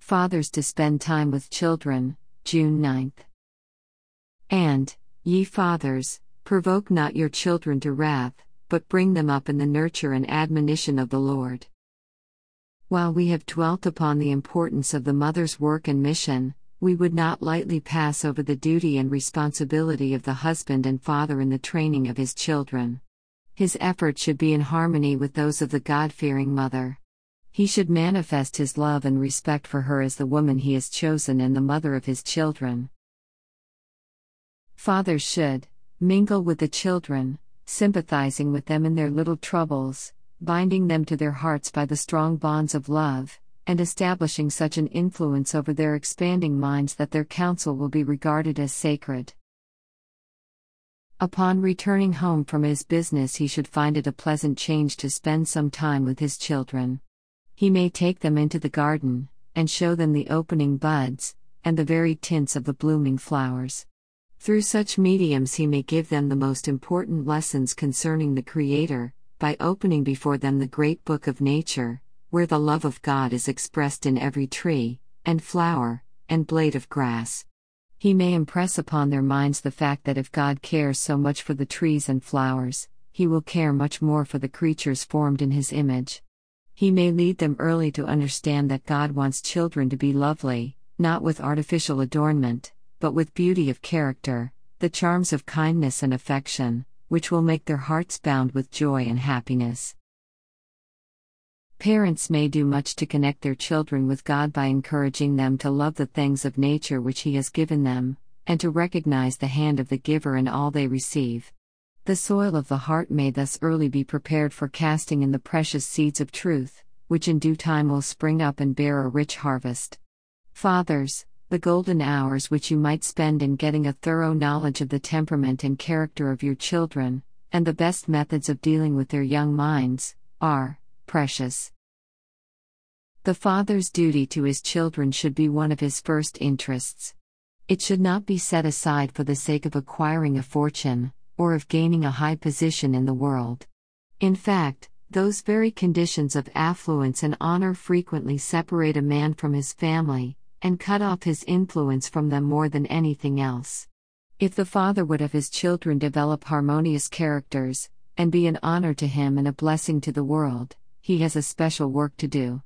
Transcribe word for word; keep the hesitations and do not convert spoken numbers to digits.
Fathers to spend time with children, June ninth. And, ye fathers, provoke not your children to wrath, but bring them up in the nurture and admonition of the Lord. While we have dwelt upon the importance of the mother's work and mission, we would not lightly pass over the duty and responsibility of the husband and father in the training of his children. His efforts should be in harmony with those of the God-fearing mother. He should manifest his love and respect for her as the woman he has chosen and the mother of his children. Fathers should mingle with the children, sympathizing with them in their little troubles, binding them to their hearts by the strong bonds of love, and establishing such an influence over their expanding minds that their counsel will be regarded as sacred. Upon returning home from his business, he should find it a pleasant change to spend some time with his children. He may take them into the garden, and show them the opening buds, and the varied tints of the blooming flowers. Through such mediums he may give them the most important lessons concerning the Creator, by opening before them the great book of nature, where the love of God is expressed in every tree, and flower, and blade of grass. He may impress upon their minds the fact that if God cares so much for the trees and flowers, He will care much more for the creatures formed in His image. He may lead them early to understand that God wants children to be lovely, not with artificial adornment, but with beauty of character, the charms of kindness and affection, which will make their hearts bound with joy and happiness. Parents may do much to connect their children with God by encouraging them to love the things of nature which He has given them, and to recognize the hand of the giver in all they receive. The soil of the heart may thus early be prepared for casting in the precious seeds of truth, which in due time will spring up and bear a rich harvest. Fathers, the golden hours which you might spend in getting a thorough knowledge of the temperament and character of your children, and the best methods of dealing with their young minds, are precious. The father's duty to his children should be one of his first interests. It should not be set aside for the sake of acquiring a fortune, or of gaining a high position in the world. In fact, those very conditions of affluence and honor frequently separate a man from his family, and cut off his influence from them more than anything else. If the father would have his children develop harmonious characters, and be an honor to him and a blessing to the world, he has a special work to do.